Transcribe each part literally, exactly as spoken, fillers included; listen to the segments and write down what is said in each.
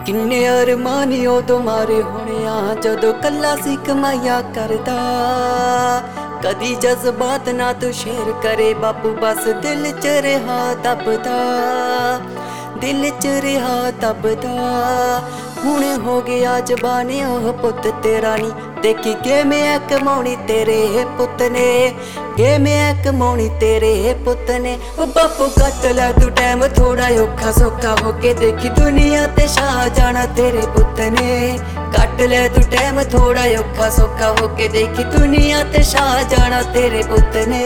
किन्ने अरमानी उदों मारे होने आ जदों कल्ला सी कमाइया करदा। कदी जज्बात ना तू शेयर करे बापू बस दिल च रहा दबदा, दिल च रहा दबदा। हुणे हो गया जबाने ओह पुत तेरा नी, देखी के मैं कमाउणी तेरे पुत ने, के मैं कमाउणी तेरे पुत ने। ओ बापू कट लै तू टाइम थोड़ा औखा सौखा होके, देखी दुनिया ते छा जाना तेरे पुत ने। कट लै तू टाइम थोड़ा औखा सौखा होके, देखी दुनिया ते छा जाना तेरे पुत ने।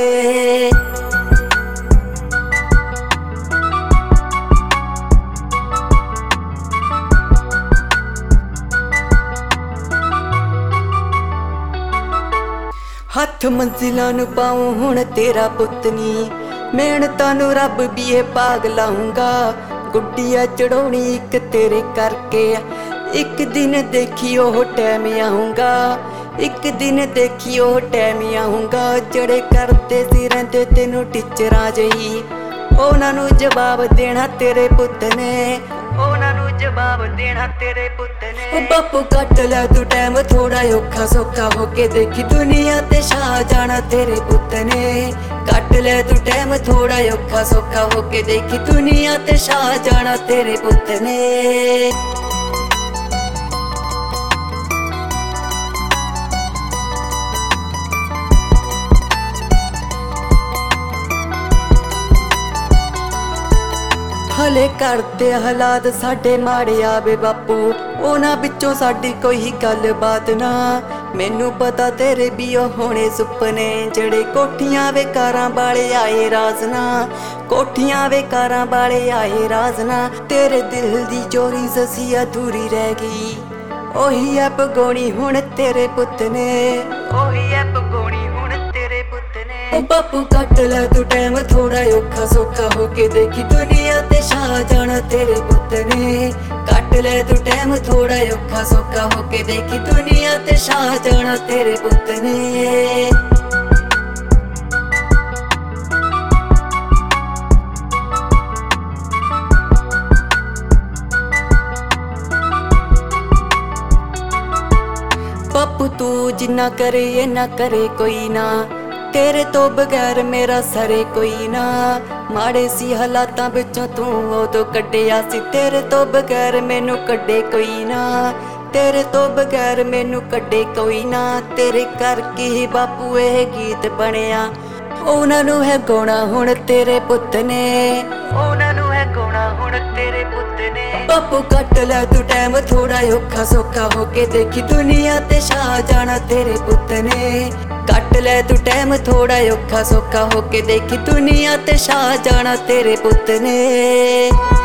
हथ मंजिलां नूं पाऊं हुण तेरा पुत नी, मेहनतां नूं रब भी ये भाग लाऊंगा। गुड्डिया चढ़ाउणी इक तेरे करके, एक दिन देखी ओह टैम आऊंगा, एक दिन देखी ओह टैम आऊंगा। जड़े करते सी रहिंदे तैनूं टीचरां जही, उहनां नूं जवाब देना तेरे पुत ने, उहनां नूं जवाब देना तेरे पुत ने। ओ बापू कट लै तू टाइम थोड़ा औखा सौखा होके, देखी दुनिया ते छा जाना तेरे पुत ने। कट लै तू टाइम थोड़ा औखा सौखा होके, देखी दुनिया ते छा जाना तेरे पुत ने। हले करते हालात साडे माड़े आवे बापू, उन्हां विचों साडी कोई गल बात ना। मैनू पता तेरे भी होने सुपने, जड़े कोठियां वे कारां वाले आए राजना, कोठियां वे कारां वाले आए राजना। तेरे दिल दी चोरी ससी अधूरी रह गई, ओही ऐ पगोणी हुण तेरे पुत ने, ओही ऐ पगोणी हुण तेरे पुत ने। ओ बापू कट लै तू टाइम थोड़ा औखा सौखा होके, देखी दुनिया ते छा जाना तेरे पुत ने। कट लै तू टाइम थोड़ा औखा सौखा होके, देखी दुनिया ते छा जाना तेरे पुत ने। बापू तू जिन्ना करे ये ना करे कोई ना, तेरे तो बगैर मेरा सरे कोई ना। माड़े सी हालातां विचों तू उदों कड्ढिया सी, तेरे तो बगैर मैनू कड्ढे कोई ना, तेरे तो बगैर मैनू कड्ढे कोई ना। तेरे करके ही बापू यह गीत बनिया, उहनां नूं है गाउणा हुण तेरे पुत ने, उहनां नूं है गाउणा हुण तेरे पुत ने। बापू कट लै तू टाइम थोड़ा औखा सौखा होके, देखी दुनिया ते छा जाना तेरे पुत ने। कट लै तू टाइम थोड़ा औखा सौखा होके, देखी दुनिया ते छा जाना तेरे पुत ने।